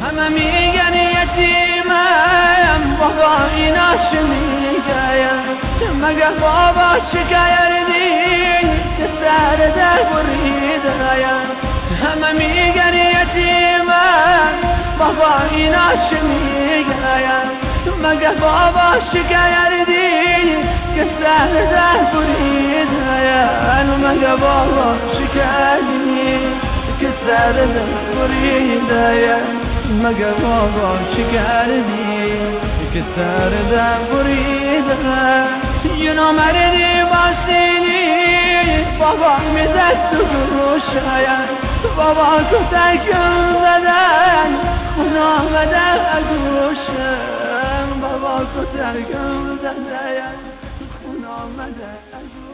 همه میگن یتیمم بابا ایناش میگایم مگه بابا چه کردی که سر در بریدایم همه میگن یتیمم بابا ایناش میگایم مگه بابا چه کردی که سر در بریدایم مگه بابا چه کردی که سر در بریدایم مگه بابا چه کردی که سر در بریدایم یه نامردی باسینی بابا میزد تو گوشایم بابا تو تکم زدن خون آمده از گوشم بابا تو تکم زدن خون آمده از